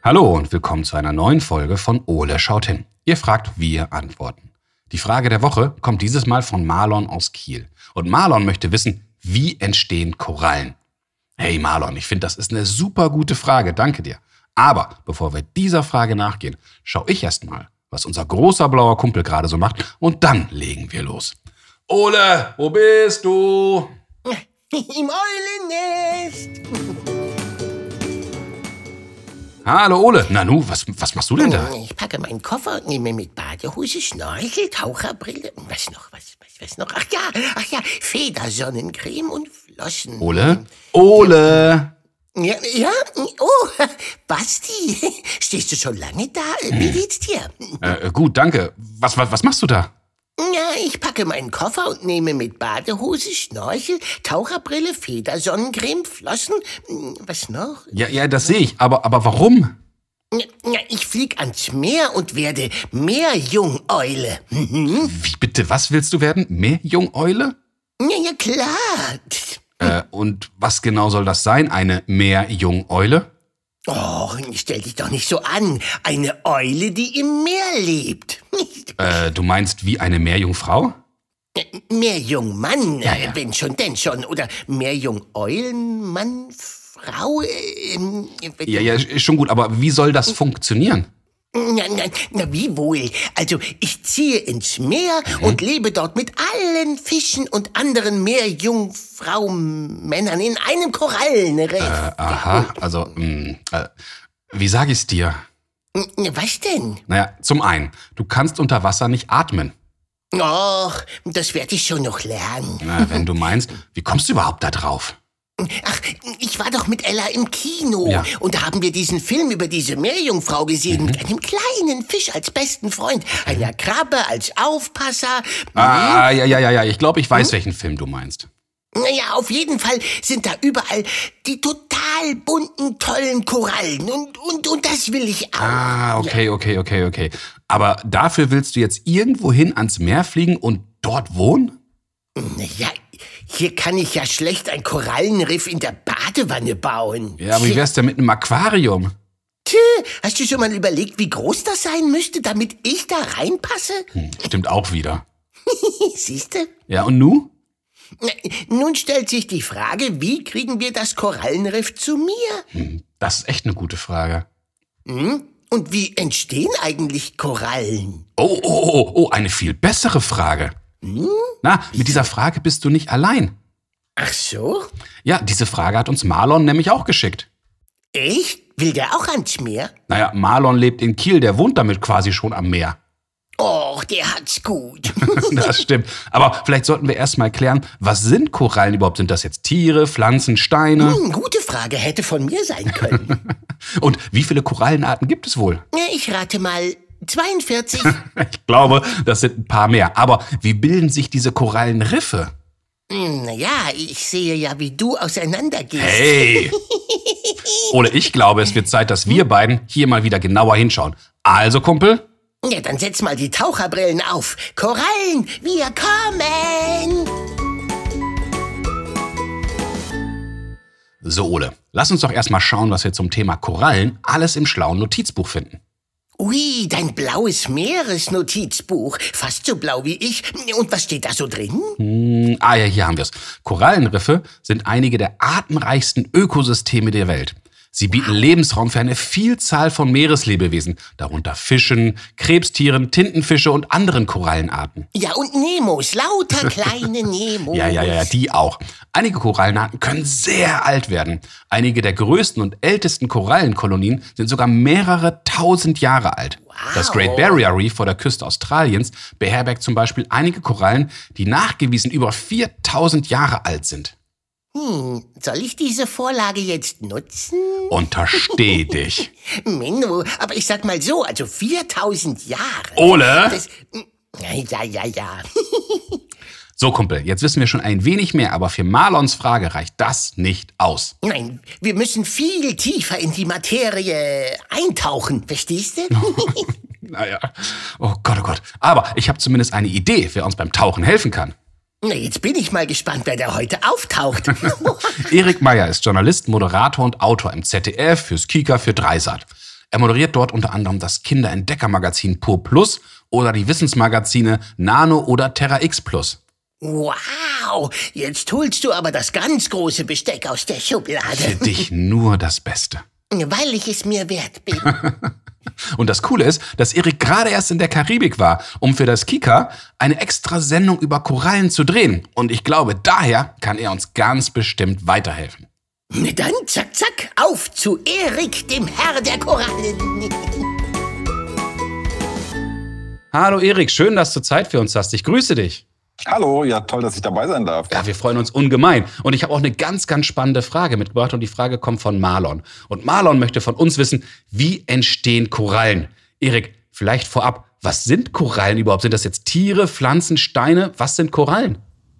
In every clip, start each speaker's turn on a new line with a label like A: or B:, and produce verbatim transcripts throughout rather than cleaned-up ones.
A: Hallo und willkommen zu einer neuen Folge von Ole schaut hin. Ihr fragt, wir antworten. Die Frage der Woche kommt dieses Mal von Marlon aus Kiel. Und Marlon möchte wissen, wie entstehen Korallen? Hey Marlon, ich finde, das ist eine super gute Frage, danke dir. Aber bevor wir dieser Frage nachgehen, schau ich erst mal, was unser großer blauer Kumpel gerade so macht und dann legen wir los. Ole, wo bist du?
B: Im Eulennest.
A: Hallo Ole, Nanu, was, was machst du denn da?
B: Ich packe meinen Koffer und nehme mit Badehose, Schnorchel, Taucherbrille, was noch, was, was, was noch? Ach ja, ach ja, Federsonnencreme und Flossen.
A: Ole? Ole!
B: Ja, ja, oh, Basti, stehst du schon lange da? Wie geht's dir?
A: Äh, gut, danke. Was, was, was machst du da?
B: Ja, ich packe meinen Koffer und nehme mit Badehose, Schnorchel, Taucherbrille, Federsonnencreme, Flossen, was noch?
A: Ja, ja, das sehe ich. Aber, aber warum?
B: Ja, ich flieg ans Meer und werde Meerjungeule. Mhm.
A: Wie bitte, was willst du werden? Meerjungeule?
B: Ja, ja, klar.
A: Äh, und was genau soll das sein, eine Meerjungeule?
B: Oh, stell dich doch nicht so an. Eine Eule, die im Meer lebt.
A: Äh, du meinst wie eine Meerjungfrau?
B: Meerjungmann,
A: Ja, ja.
B: wenn schon, denn schon. Oder Meerjungeulenmann, Frau. Ähm,
A: Ja, ja, ist schon gut, aber wie soll das funktionieren?
B: Na, na, na, wie wohl? Also, ich ziehe ins Meer mhm. und lebe dort mit allen Fischen und anderen Meerjungfrau-Männern in einem Korallenriff.
A: Äh, aha, also, mh, äh, wie sag ich's dir?
B: Was denn?
A: Naja, zum einen, du kannst unter Wasser nicht atmen.
B: Och, das werde ich schon noch lernen.
A: Na, wenn du meinst, wie kommst du überhaupt da drauf?
B: Ach, ich war doch mit Ella im Kino
A: Ja.
B: und da haben wir diesen Film über diese Meerjungfrau gesehen,
A: Mhm.
B: mit einem kleinen Fisch als besten Freund, einer Krabbe als Aufpasser.
A: Ah, ja, ja, ja, ja, ich glaube, ich weiß, welchen Film du meinst.
B: Naja, auf jeden Fall sind da überall die total bunten, tollen Korallen und, und, und das will ich auch.
A: Ah, okay, okay, okay, okay. Aber dafür willst du jetzt irgendwo hin ans Meer fliegen und dort wohnen?
B: Naja, hier kann ich ja schlecht ein Korallenriff in der Badewanne bauen.
A: Ja, aber wie wär's denn mit einem Aquarium?
B: Tö, hast du schon mal überlegt, wie groß das sein müsste, damit ich da reinpasse?
A: Hm, stimmt auch wieder.
B: Siehste?
A: Ja, und nu?
B: Nun stellt sich die Frage, wie kriegen wir das Korallenriff zu mir?
A: Hm, das ist echt eine gute Frage.
B: Hm? Und wie entstehen eigentlich Korallen?
A: Oh, oh, oh, oh, eine viel bessere Frage.
B: Hm?
A: Na, mit dieser Frage bist du nicht allein.
B: Ach so?
A: Ja, diese Frage hat uns Marlon nämlich auch geschickt.
B: Echt? Will der auch ans Meer?
A: Naja, Marlon lebt in Kiel, der wohnt damit quasi schon am Meer.
B: Och, der hat's gut.
A: Das stimmt. Aber vielleicht sollten wir erst mal klären, was sind Korallen überhaupt? Sind das jetzt Tiere, Pflanzen, Steine?
B: Hm, gute Frage, hätte von mir sein können.
A: Und wie viele Korallenarten gibt es wohl?
B: Ich rate mal zweiundvierzig.
A: Ich glaube, das sind ein paar mehr. Aber wie bilden sich diese Korallenriffe?
B: Naja, ich sehe ja, wie du auseinandergehst.
A: Hey! Oder ich glaube, es wird Zeit, dass wir beiden hier mal wieder genauer hinschauen. Also, Kumpel?
B: Ja, dann setz mal die Taucherbrillen auf. Korallen, wir kommen!
A: So, Ole, lass uns doch erstmal schauen, was wir zum Thema Korallen alles im schlauen Notizbuch finden.
B: Ui, dein blaues Meeresnotizbuch. Fast so blau wie ich. Und was steht da so drin?
A: Hm, ah ja, hier haben wir es. Korallenriffe sind einige der artenreichsten Ökosysteme der Welt. Sie bieten Lebensraum für eine Vielzahl von Meereslebewesen, darunter Fischen, Krebstieren, Tintenfische und anderen Korallenarten.
B: Ja, und Nemos, lauter kleine Nemos.
A: Ja, ja, ja, ja, die auch. Einige Korallenarten können sehr alt werden. Einige der größten und ältesten Korallenkolonien sind sogar mehrere tausend Jahre alt.
B: Wow.
A: Das Great Barrier Reef vor der Küste Australiens beherbergt zum Beispiel einige Korallen, die nachgewiesen über viertausend Jahre alt sind.
B: Hm, soll ich diese Vorlage jetzt nutzen?
A: Untersteh dich.
B: Menno, aber ich sag mal so, also viertausend Jahre.
A: Ole?
B: Das, ja, ja, ja.
A: So, Kumpel, jetzt wissen wir schon ein wenig mehr, aber für Marlons Frage reicht das nicht aus.
B: Nein, wir müssen viel tiefer in die Materie eintauchen, verstehst du?
A: Naja, oh Gott, oh Gott. Aber ich habe zumindest eine Idee, wer uns beim Tauchen helfen kann.
B: Na, jetzt bin ich mal gespannt, wer da heute auftaucht.
A: Erik Meyer ist Journalist, Moderator und Autor im Z D F, fürs Kika, für Dreisat. Er moderiert dort unter anderem das Kinderentdeckermagazin Pur Plus oder die Wissensmagazine Nano oder Terra X Plus.
B: Wow, jetzt holst du aber das ganz große Besteck aus der Schublade.
A: Für dich nur das Beste.
B: Weil ich es mir wert bin.
A: Und das Coole ist, dass Erik gerade erst in der Karibik war, um für das Kika eine extra Sendung über Korallen zu drehen. Und ich glaube, daher kann er uns ganz bestimmt weiterhelfen.
B: Dann zack, zack, auf zu Erik, dem Herr der Korallen.
A: Hallo Erik, schön, dass du Zeit für uns hast. Ich grüße dich.
C: Hallo, ja toll, dass ich dabei sein darf.
A: Ja, wir freuen uns ungemein. Und ich habe auch eine ganz, ganz spannende Frage mitgebracht und die Frage kommt von Marlon. Und Marlon möchte von uns wissen, wie entstehen Korallen? Erik, vielleicht vorab, was sind Korallen überhaupt? Sind das jetzt Tiere, Pflanzen, Steine? Was sind Korallen?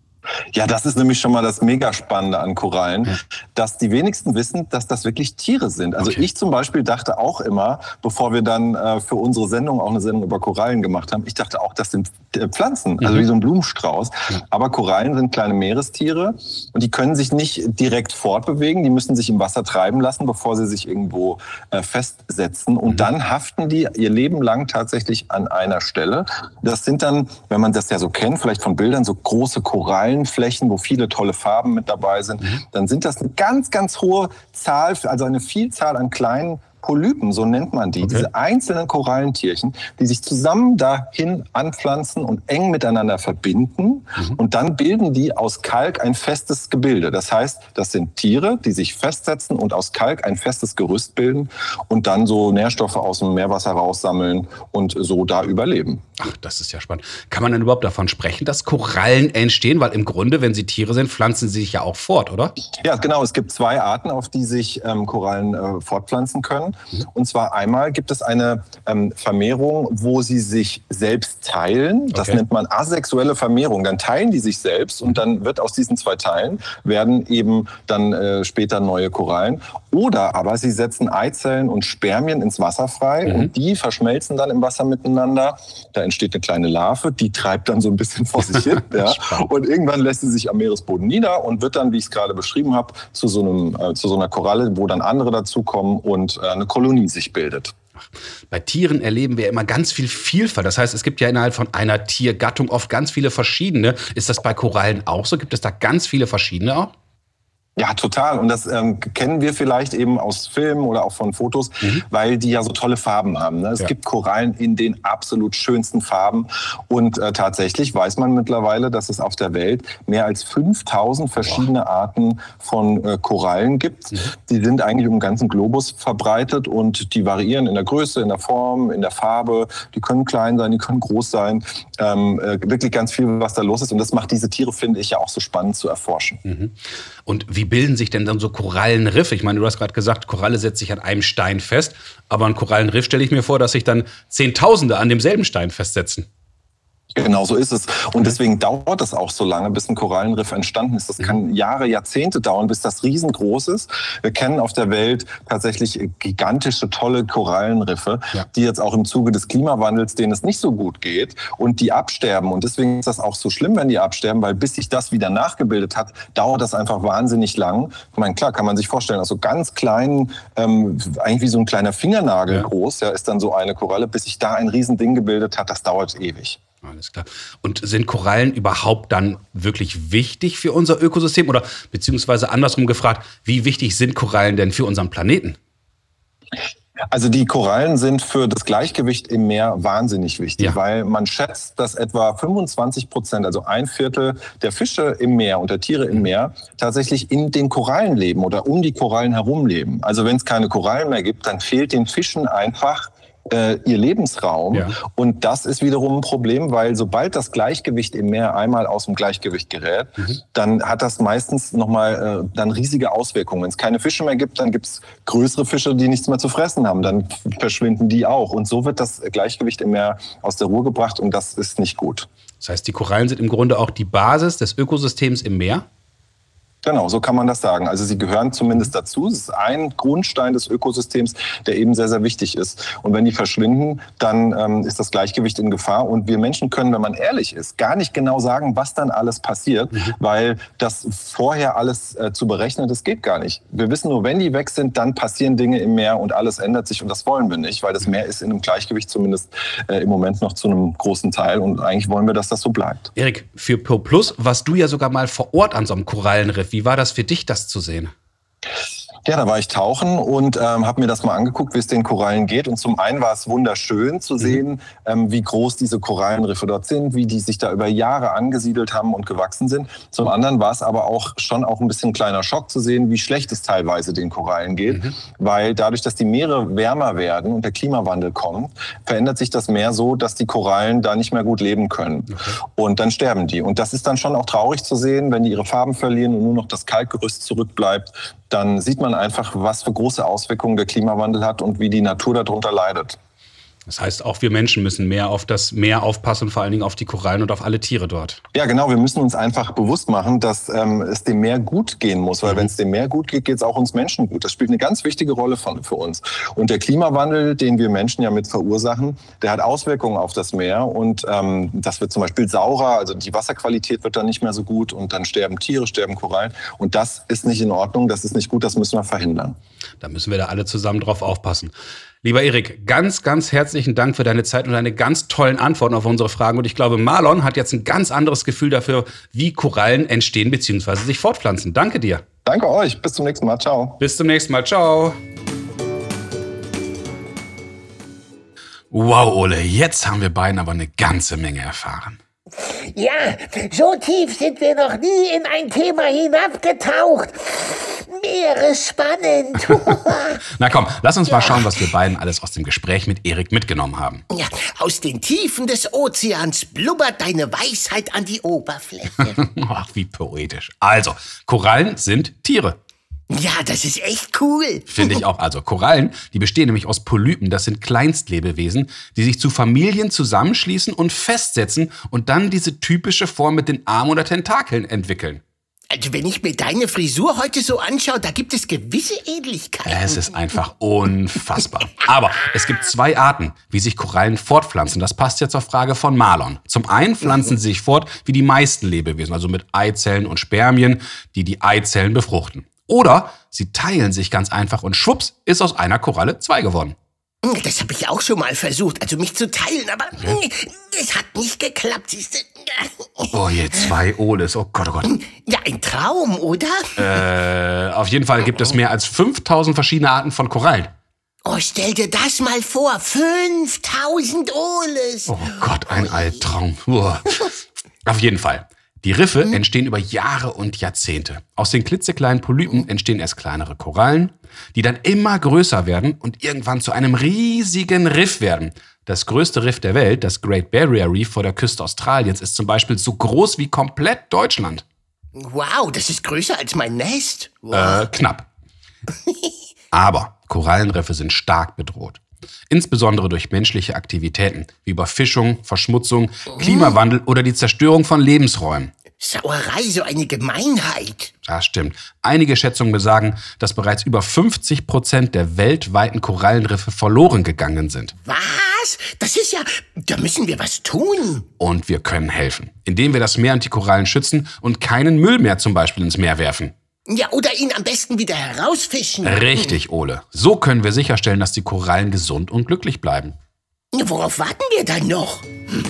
C: Ja, das ist nämlich schon mal das Mega-Spannende an Korallen, ja. dass die wenigsten wissen, dass das wirklich Tiere sind. Also okay. Ich zum Beispiel dachte auch immer, bevor wir dann äh, für unsere Sendung auch eine Sendung über Korallen gemacht haben, ich dachte auch, das sind äh, Pflanzen, mhm. also wie so ein Blumenstrauß. Ja. Aber Korallen sind kleine Meerestiere und die können sich nicht direkt fortbewegen, die müssen sich im Wasser treiben lassen, bevor sie sich irgendwo äh, festsetzen. Und mhm. dann haften die ihr Leben lang tatsächlich an einer Stelle. Das sind dann, wenn man das ja so kennt, vielleicht von Bildern, so große Korallen, Flächen, wo viele tolle Farben mit dabei sind, mhm. dann sind das eine ganz, ganz hohe Zahl, also eine Vielzahl an kleinen Polypen, so nennt man die, okay. diese einzelnen Korallentierchen, die sich zusammen dahin anpflanzen und eng miteinander verbinden. Mhm. Und dann bilden die aus Kalk ein festes Gebilde. Das heißt, das sind Tiere, die sich festsetzen und aus Kalk ein festes Gerüst bilden und dann so Nährstoffe aus dem Meerwasser raussammeln und so da überleben.
A: Ach, das ist ja spannend. Kann man denn überhaupt davon sprechen, dass Korallen entstehen? Weil im Grunde, wenn sie Tiere sind, pflanzen sie sich ja auch fort, oder?
C: Ja, genau. Es gibt zwei Arten, auf die sich ähm, Korallen äh, fortpflanzen können. Und zwar einmal gibt es eine ähm, Vermehrung, wo sie sich selbst teilen. Das okay. nennt man asexuelle Vermehrung. Dann teilen die sich selbst und dann wird aus diesen zwei Teilen werden eben dann äh, später neue Korallen. Oder aber sie setzen Eizellen und Spermien ins Wasser frei mhm. und die verschmelzen dann im Wasser miteinander. Da entsteht eine kleine Larve, die treibt dann so ein bisschen vor sich hin. ja. Und irgendwann lässt sie sich am Meeresboden nieder und wird dann, wie ich es gerade beschrieben habe, zu so, einem, äh, zu so einer Koralle, wo dann andere dazukommen und äh, eine Kolonie sich bildet.
A: Bei Tieren erleben wir immer ganz viel Vielfalt. Das heißt, es gibt ja innerhalb von einer Tiergattung oft ganz viele verschiedene. Ist das bei Korallen auch so? Gibt es da ganz viele verschiedene auch?
C: Ja, total. Und das ähm, kennen wir vielleicht eben aus Filmen oder auch von Fotos, mhm. weil die ja so tolle Farben haben. Ne? Es ja. gibt Korallen in den absolut schönsten Farben. Und äh, tatsächlich weiß man mittlerweile, dass es auf der Welt mehr als fünftausend verschiedene Boah. Arten von äh, Korallen gibt. Mhm. Die sind eigentlich um den ganzen Globus verbreitet und die variieren in der Größe, in der Form, in der Farbe. Die können klein sein, die können groß sein. Ähm, äh, wirklich ganz viel, was da los ist. Und das macht diese Tiere, finde ich, ja auch so spannend zu erforschen.
A: Mhm. Und wie bilden sich denn dann so Korallenriffe? Ich meine, du hast gerade gesagt, Koralle setzt sich an einem Stein fest. Aber ein Korallenriff stelle ich mir vor, dass sich dann Zehntausende an demselben Stein festsetzen.
C: Genau so ist es. Und deswegen dauert es auch so lange, bis ein Korallenriff entstanden ist. Das kann Jahre, Jahrzehnte dauern, bis das riesengroß ist. Wir kennen auf der Welt tatsächlich gigantische, tolle Korallenriffe, ja. die jetzt auch im Zuge des Klimawandels, denen es nicht so gut geht und die absterben. Und deswegen ist das auch so schlimm, wenn die absterben, weil bis sich das wieder nachgebildet hat, dauert das einfach wahnsinnig lang. Ich meine, klar, kann man sich vorstellen, aus so ganz kleinen, ähm, eigentlich wie so ein kleiner Fingernagel ja. groß, ja, ist dann so eine Koralle, bis sich da ein Riesending gebildet hat, das dauert ewig.
A: Alles klar. Und sind Korallen überhaupt dann wirklich wichtig für unser Ökosystem? Oder beziehungsweise andersrum gefragt, wie wichtig sind Korallen denn für unseren Planeten?
C: Also die Korallen sind für das Gleichgewicht im Meer wahnsinnig wichtig, ja. weil man schätzt, dass etwa fünfundzwanzig Prozent, also ein Viertel der Fische im Meer und der Tiere im Meer tatsächlich in den Korallen leben oder um die Korallen herum leben. Also wenn es keine Korallen mehr gibt, dann fehlt den Fischen einfach ihr Lebensraum. Ja. Und das ist wiederum ein Problem, weil sobald das Gleichgewicht im Meer einmal aus dem Gleichgewicht gerät, mhm. dann hat das meistens nochmal äh, dann riesige Auswirkungen. Wenn es keine Fische mehr gibt, dann gibt es größere Fische, die nichts mehr zu fressen haben. Dann verschwinden die auch. Und so wird das Gleichgewicht im Meer aus der Ruhe gebracht und das ist nicht gut.
A: Das heißt, die Korallen sind im Grunde auch die Basis des Ökosystems im Meer?
C: Genau, so kann man das sagen. Also sie gehören zumindest dazu. Es ist ein Grundstein des Ökosystems, der eben sehr, sehr wichtig ist. Und wenn die verschwinden, dann ähm, ist das Gleichgewicht in Gefahr. Und wir Menschen können, wenn man ehrlich ist, gar nicht genau sagen, was dann alles passiert, mhm. weil das vorher alles äh, zu berechnen, das geht gar nicht. Wir wissen nur, wenn die weg sind, dann passieren Dinge im Meer und alles ändert sich. Und das wollen wir nicht, weil das Meer ist in einem Gleichgewicht zumindest äh, im Moment noch zu einem großen Teil. Und eigentlich wollen wir, dass das so bleibt.
A: Erik, für Pro Plus warst du ja sogar mal vor Ort an so einem Korallenriff. Wie war das für dich, das zu sehen?
C: Ja, da war ich tauchen und ähm, habe mir das mal angeguckt, wie es den Korallen geht. Und zum einen war es wunderschön zu sehen, mhm. ähm, wie groß diese Korallenriffe dort sind, wie die sich da über Jahre angesiedelt haben und gewachsen sind. Zum anderen war es aber auch schon auch ein bisschen ein kleiner Schock zu sehen, wie schlecht es teilweise den Korallen geht. Mhm. Weil dadurch, dass die Meere wärmer werden und der Klimawandel kommt, verändert sich das Meer so, dass die Korallen da nicht mehr gut leben können. Okay. Und dann sterben die. Und das ist dann schon auch traurig zu sehen, wenn die ihre Farben verlieren und nur noch das Kalkgerüst zurückbleibt. Dann sieht man einfach, was für große Auswirkungen der Klimawandel hat und wie die Natur darunter leidet.
A: Das heißt, auch wir Menschen müssen mehr auf das Meer aufpassen, vor allen Dingen auf die Korallen und auf alle Tiere dort.
C: Ja, genau. Wir müssen uns einfach bewusst machen, dass ähm, es dem Meer gut gehen muss. Weil mhm. wenn es dem Meer gut geht, geht es auch uns Menschen gut. Das spielt eine ganz wichtige Rolle von, für uns. Und der Klimawandel, den wir Menschen ja mit verursachen, der hat Auswirkungen auf das Meer. Und ähm, das wird zum Beispiel saurer, also die Wasserqualität wird dann nicht mehr so gut. Und dann sterben Tiere, sterben Korallen. Und das ist nicht in Ordnung, das ist nicht gut, das müssen wir verhindern.
A: Da müssen wir da alle zusammen drauf aufpassen. Lieber Erik, ganz, ganz herzlichen Dank für deine Zeit und deine ganz tollen Antworten auf unsere Fragen. Und ich glaube, Marlon hat jetzt ein ganz anderes Gefühl dafür, wie Korallen entstehen bzw. sich fortpflanzen. Danke dir.
C: Danke euch. Bis zum nächsten Mal. Ciao.
A: Bis zum nächsten Mal. Ciao. Wow, Ole, jetzt haben wir beiden aber eine ganze Menge erfahren.
B: Ja, so tief sind wir noch nie in ein Thema hinabgetaucht. Meeresspannend.
A: Na komm, lass uns mal schauen, was wir beiden alles aus dem Gespräch mit Erik mitgenommen haben.
B: Ja, aus den Tiefen des Ozeans blubbert deine Weisheit an die Oberfläche.
A: Ach, wie poetisch. Also, Korallen sind Tiere.
B: Ja, das ist echt cool.
A: Finde ich auch. Also Korallen, die bestehen nämlich aus Polypen. Das sind Kleinstlebewesen, die sich zu Familien zusammenschließen und festsetzen und dann diese typische Form mit den Armen oder Tentakeln entwickeln.
B: Also wenn ich mir deine Frisur heute so anschaue, da gibt es gewisse Ähnlichkeiten.
A: Es ist einfach unfassbar. Aber es gibt zwei Arten, wie sich Korallen fortpflanzen. Das passt jetzt zur Frage von Marlon. Zum einen pflanzen sie sich fort wie die meisten Lebewesen, also mit Eizellen und Spermien, die die Eizellen befruchten. Oder sie teilen sich ganz einfach und schwupps ist aus einer Koralle zwei geworden.
B: Das habe ich auch schon mal versucht, also mich zu teilen, aber ja. es hat nicht geklappt.
A: Oh je, zwei Oles, oh Gott, oh Gott.
B: Ja, ein Traum, oder?
A: Äh, auf jeden Fall gibt es mehr als fünftausend verschiedene Arten von Korallen.
B: Oh, stell dir das mal vor, fünftausend Oles.
A: Oh Gott, ein Albtraum. Auf jeden Fall. Die Riffe hm? entstehen über Jahre und Jahrzehnte. Aus den klitzekleinen Polypen entstehen erst kleinere Korallen, die dann immer größer werden und irgendwann zu einem riesigen Riff werden. Das größte Riff der Welt, das Great Barrier Reef vor der Küste Australiens, ist zum Beispiel so groß wie komplett Deutschland.
B: Wow, das ist größer als mein Nest. Wow.
A: Äh, knapp. Aber Korallenriffe sind stark bedroht. Insbesondere durch menschliche Aktivitäten wie Überfischung, Verschmutzung, Klimawandel oder die Zerstörung von Lebensräumen.
B: Sauerei, so eine Gemeinheit.
A: Das stimmt. Einige Schätzungen besagen, dass bereits über fünfzig Prozent der weltweiten Korallenriffe verloren gegangen sind.
B: Was? Das ist ja... Da müssen wir was tun.
A: Und wir können helfen, indem wir das Meer und die Korallen schützen und keinen Müll mehr zum Beispiel ins Meer werfen.
B: Ja, oder ihn am besten wieder herausfischen.
A: Richtig, Ole. So können wir sicherstellen, dass die Korallen gesund und glücklich bleiben.
B: Worauf warten wir dann noch?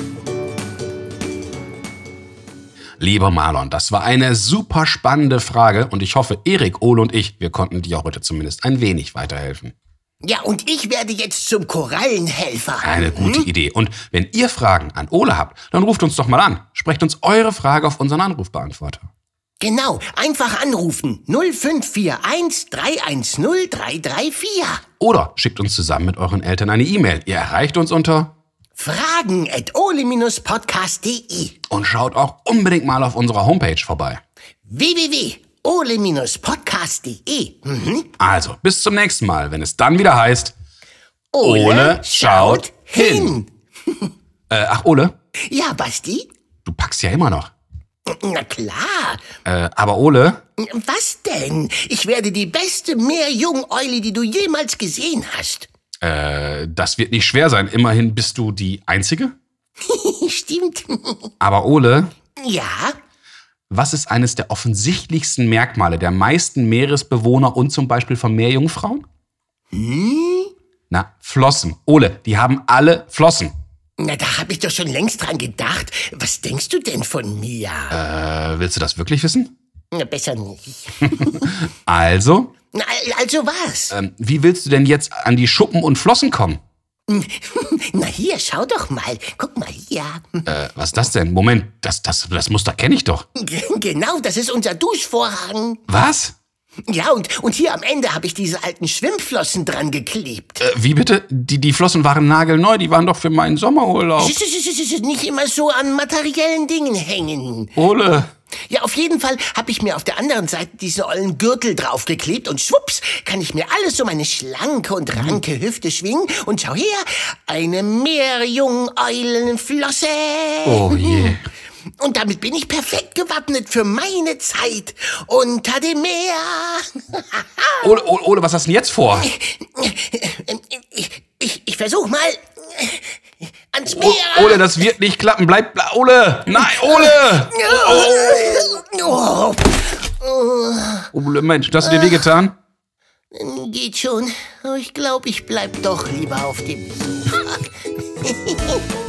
A: Lieber Marlon, das war eine super spannende Frage und ich hoffe, Erik, Ole und ich, wir konnten dir heute zumindest ein wenig weiterhelfen.
B: Ja, und ich werde jetzt zum Korallenhelfer.
A: Eine gute hm? Idee. Und wenn ihr Fragen an Ole habt, dann ruft uns doch mal an. Sprecht uns eure Frage auf unseren Anrufbeantworter.
B: Genau, einfach anrufen. null fünf vier eins drei eins null drei drei vier.
A: Oder schickt uns zusammen mit euren Eltern eine E-Mail. Ihr erreicht uns unter
B: fragen at ole podcast punkt de.
A: Und schaut auch unbedingt mal auf unserer Homepage vorbei.
B: w w w punkt ole podcast punkt de. Mhm.
A: Also, bis zum nächsten Mal, wenn es dann wieder heißt
B: Ole, Ole schaut hin.
A: hin. äh, ach, Ole?
B: Ja, Basti?
A: Du packst ja immer noch.
B: Na klar.
A: Äh, aber Ole?
B: Was denn? Ich werde die beste Meerjungeule, die du jemals gesehen hast.
A: Äh, das wird nicht schwer sein. Immerhin bist du die Einzige.
B: Stimmt.
A: Aber Ole?
B: Ja?
A: Was ist eines der offensichtlichsten Merkmale der meisten Meeresbewohner und zum Beispiel von Meerjungfrauen?
B: Hm?
A: Na, Flossen. Ole, die haben alle Flossen.
B: Na, da habe ich doch schon längst dran gedacht. Was denkst du denn von mir?
A: Äh, willst du das wirklich wissen?
B: Na, besser nicht.
A: Also?
B: Na, also was?
A: Ähm, wie willst du denn jetzt an die Schuppen und Flossen kommen?
B: Na hier, schau doch mal. Guck mal hier.
A: Äh, was ist das denn? Moment, das, das, das Muster kenne ich doch.
B: G- Genau, das ist unser Duschvorhang.
A: Was?
B: Ja, und, und hier am Ende habe ich diese alten Schwimmflossen dran geklebt.
A: Äh, wie bitte? Die, die Flossen waren nagelneu, die waren doch für meinen Sommerurlaub.
B: Sch- sch- sch- sch- Nicht immer so an materiellen Dingen hängen.
A: Ole.
B: Ja, auf jeden Fall habe ich mir auf der anderen Seite diesen ollen Gürtel draufgeklebt und schwupps, kann ich mir alles um eine schlanke und ranke Hüfte schwingen und schau her, eine Meerjungeulenflosse.
A: Oh je.
B: Und damit bin ich perfekt gewappnet für meine Zeit unter dem Meer.
A: Ole, Ole, Ole, was hast du denn jetzt vor?
B: Ich, ich, ich versuch mal ans Meer.
A: O, Ole, das wird nicht klappen. Bleib, bleib Ole. Nein, Ole.
B: Oh,
A: Ole, Mensch, hast du dir wehgetan?
B: geht schon. Aber ich glaube, ich bleib doch lieber auf dem Sofa.